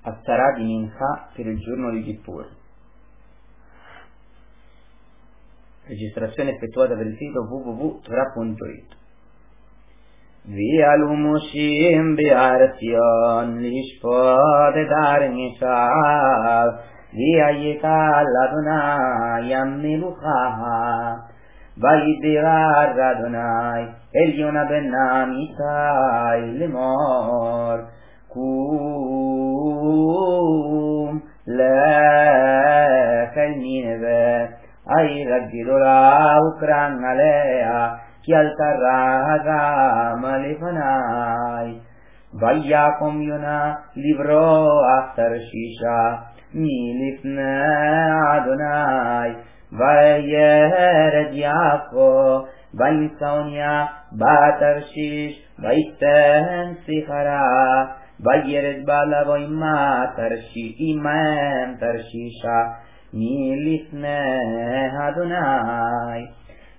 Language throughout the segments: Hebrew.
Haftarah di Mincha per il giorno di Kippur. Registrazione effettuata per il sito www.torah.it. V'alu Moshim be'artion lishpot et ar nishav v'ayikal Adonai melucha v'yidevar Adonai el Yona ben Amitai lemor kum lechel Nineve Aira Gidola Ukran Alea Ki Al-Karraga Malefanai Vayakom Yona Livro After Shisha Milifne Adonai Vayered Yafo Vayinsonia Batarshish Vayten Sichara Vayered Balavo Ima Tarshish Imam Tarshisha Milifne Adonai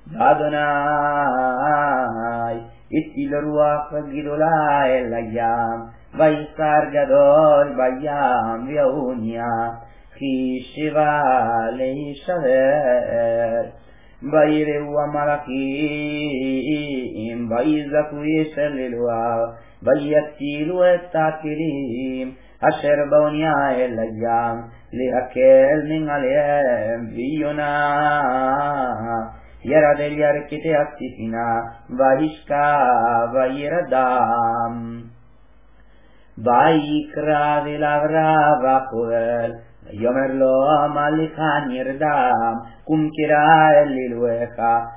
Adonai Itil Ruach Gidola El Ayam Vaisar Gadol Bayam Viaunia Chishiva Leishaver Vaireu Amalachim Vaizaku Yishalilua Vayatilu Etakirim Asher Baunia El Ayam להקל מן עליהם ויונה ירד אל ירכתי הספינה וישכב וירדם ויקרא אליו רב החובל ויאמר לו המלך נרדם קום קרא אל אלוהיך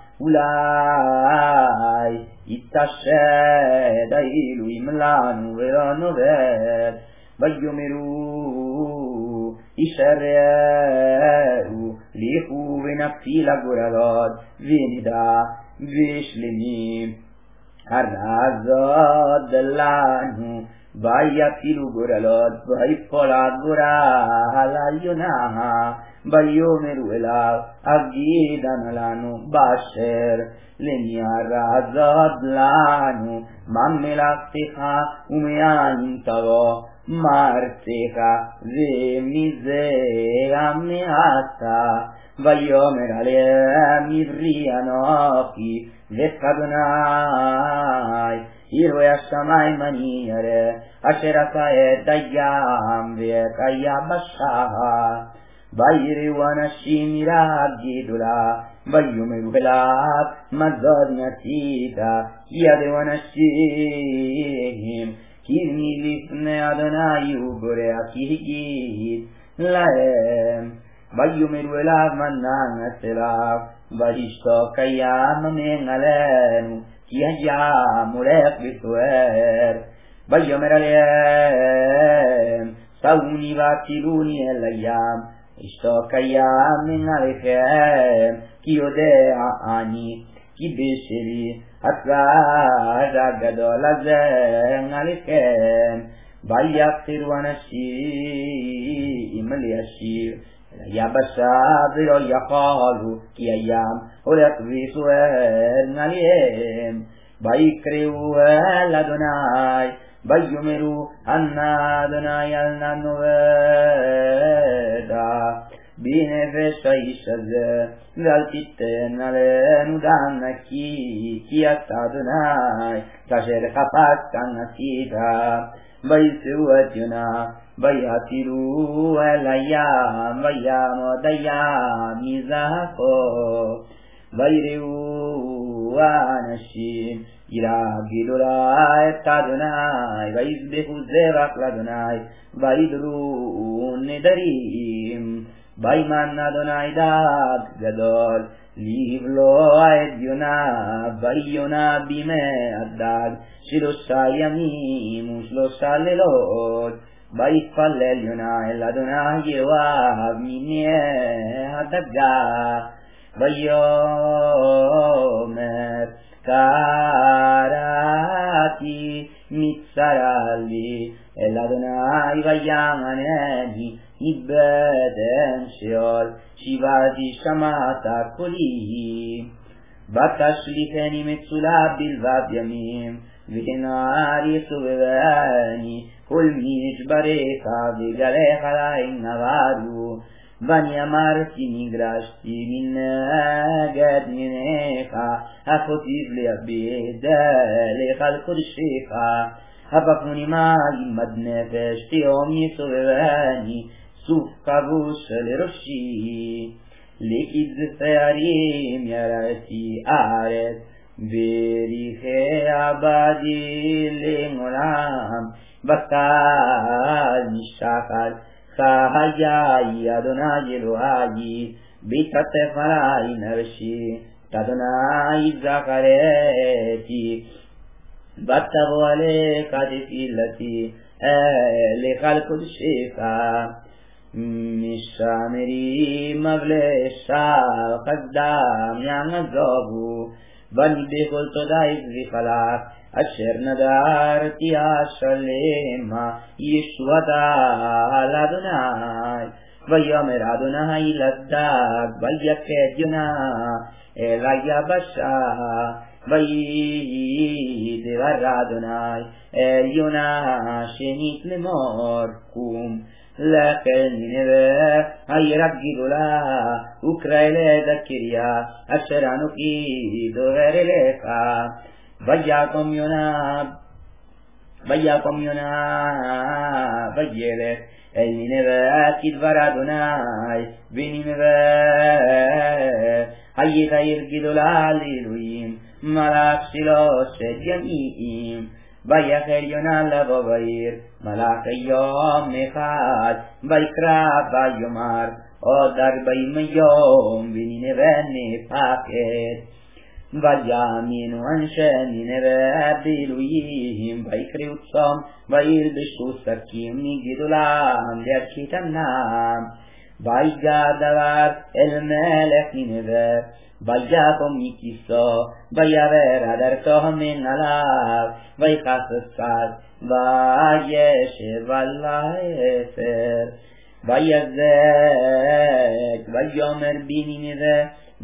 אולי יתעשת האלוהים לנו ולא נאבד ויאמרו ישררו ליחו ונפשי לגורלות ונדע ושלמים הרזות לנו ויפילו גורלות ויפול הגורל על יונה ויאמרו אליו אגידנה לנו באשר למי הרזות לנו מה מלאכתך ומאין תבוא מארצך ומזה המעטה ויאמר עליהם עברי אנוכי לך אדוני אלוהי השמיים אני ירא אשר עשה את הים ואת היבשה ויראו אנשים יראה גדולה ויאמרו אליו מה זאת נעשית ידעו אנשים כי מלפני אדוני הוא בורא כי הגיד להם ויאמרו אליו מה נעשה לך וישתוק הים מעלינו כי הים הולך וסוער ויאמר עליהם שאוני והצילוני אל הים וישתוק הים מעליכם כי יודע אני כי בשלי הצעד הגדול הזה עליכם ויחזרו אנשים להשיב אל היבשה ולא יכלו כי הים הולך וסוער עליהם ויקראו אל אדוני ויאמרו אנא אדוני אל נא נאבדה בנפש האיש הזה ואל תיתן עלינו דם נקי כי אתה אדוני כאשר חפצת נשית ויצאו את יונה ויצילו אל הים ויעמוד הים מזעקו ויראו האנשים יראה גדולה את אדוני ויזבחו זבח לאדוני וידרו נדרים וימן אדוני דג גדול לבלוע את יונה ויונה בימי הדג 3 ימים ו3 לילות ויתפלל יונה אל אדוני יואב מיני הדגה ויאמר קראתי מצרה לי אל אדוני ויענני מבטן שאול שיבתי שמעת קולי ותשליכני מצולה בלבד ימים ונער יסובבני כל מי בריך וגליך עליי נבדו ואני אמרתי נגרשתי מנגד ממך הפוטיב לי דרך על קודשך הפכוני מים עד נפש תהום יסובבני סוף כבוש לראשי לקיד שערים ירדתי ארץ בריחי עבדי לעולם בקל נשחק חיי אדוני אלוהי בהתעטף עלי נפשי אדוני זכרתי ותבוא עליך תפילתי אליך על קודשך משמרים אבלי שר חסדם יעזבו ואני בכל תודה אזריך לך אשר נדרתי השלמה ישועתה על אדוני ויאמר אדוני לדג ויקד יונה אל היבשה וידבר אדוני אל יונה שנית לאמור קום לכן נינווה העיר הגדולה וקרא אליה את הקריה אשר אנוכי דובר אליך ויקום יונה וילך אל נינווה כדבר אדוני ונינווה היית עיר גדולה לאלוהים מלאך 3 ימים ויחל יונה לבוא בעיר מלאך יום אחד ויקרא ויאמר עוד 40 יום ונינווה נהפכת ויאמינו אנשי נינווה באלוהים ויקראו צום וילבשו שקים מגדולם להכיתנם ויגע דבר אל מלך נינווה ויקום מכיסו ויעבר הדרתו מן עליו ויכס שפת וישב על האפר ויזק ויאמר בנינווה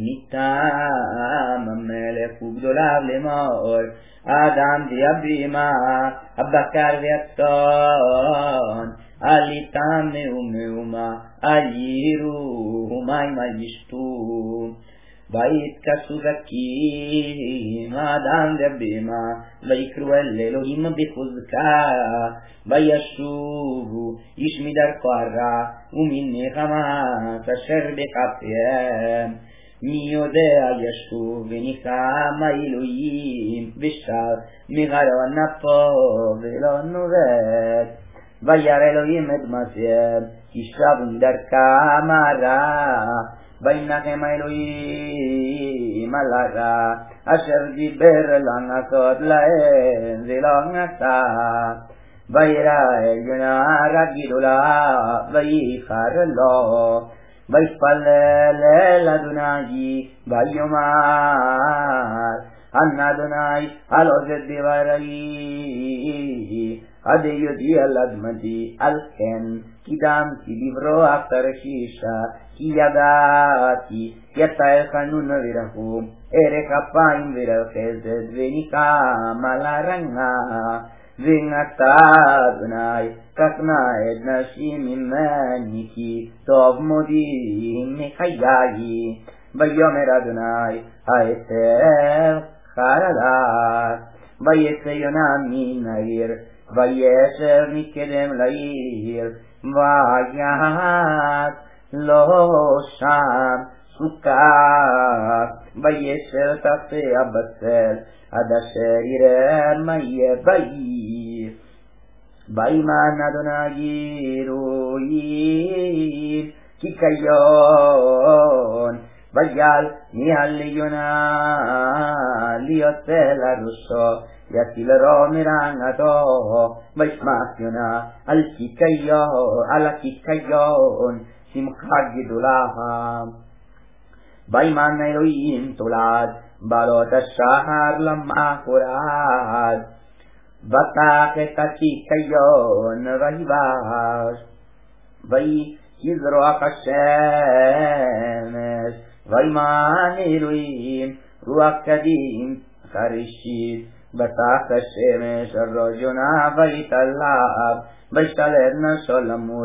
מטעם המלך וגדוליו לאמור אדם ויבימה הבקר והצאן אל יטמאו מאומה אל יירו מים אל ישתו ויתכסו זקים אדם ויבימה ויקראו אל אלוהים בחוזקה וישובו איש מדרכו הרע ומן נחמת אשר בכפיהם מי יודע ישוב וניחם האלוהים ושב מגרון אפו ולא נובד וירא אלוהים את מעשיהם ישבו מדרכם הרע וינחם האלוהים על הרע אשר דיבר לעשות להם ולא נעשה וירא אל יונה גדולה וייחר לו ויתפלל אל אדוני ויאמר אנא אדוני על עוזת דברי עד יודיע על אדמתי על כן קידמתי לברוח תרשישה כי ידעתי יצא חנון ורחום ערך אפיים ורחסד ונקם על הרנה ונקטה אדוני קטנה את נשים ממני כי טוב מודי מחיי ויאמר אדוני האסר חרדה ויצא יונה מן העיר וישב מתקדם לעיר ויעש לו שם סוכה וישב תחתיה בצל עד אשר יראה מה יהיה בעיר וימן אדוני גירויים כי כיון ויל ניהל יונה ליוצא לראשו יציל רו מרענתו וישמח יונה על הכיכיון שמחה גדולה וימן אלוהים תולד בעלות השחר למחרת ותח את הכיכיון ויבש ויזרוח השמש וימן אלוהים רוח קדים חרישית בתחת השמש הראשונה ויתעלב וישתלט נפשו למות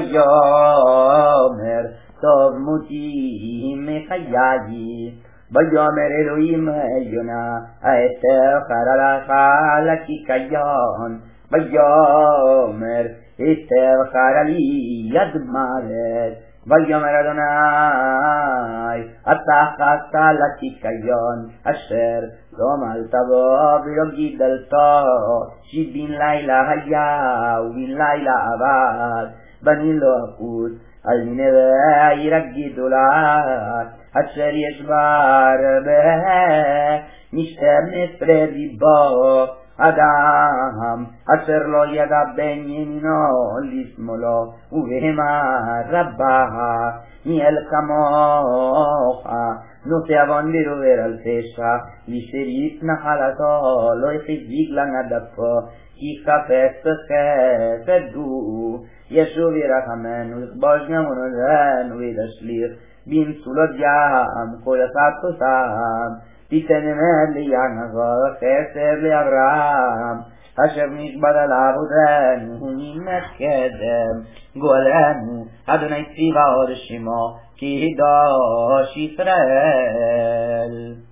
ויאמר טוב מותי מחיי ויאמר אלוהים העליונה האתר חרה לך לקיקיון ויאמר אתר חרה לי יד מוות ויאמר אדוני אתה חסת לקיקיון אשר לא מלת בו ולא גידלתו שבן לילה היה ובן לילה עבד בני לא אחוז על מנהרה העיר הגדולה אשר יש בה הרבה משתמש ריבו אדם אשר לא ידע בין ימינו לשמאלו ובהמה רבה ניאל כמוך נושא עוון ודובר על פשע לשארית נחלתו לא יחזיק לנדפו כי חפץ בחסד הוא ישוב ירחמנו יכבוש גמונותינו וישליך במצולות ים כל אחד כוסם תיתן אמת ליעקב חסד לאברהם אשר נכבד על עבודנו הוא נימת קדם גואלנו אדוני צבאות שמו כי קדוש ישראל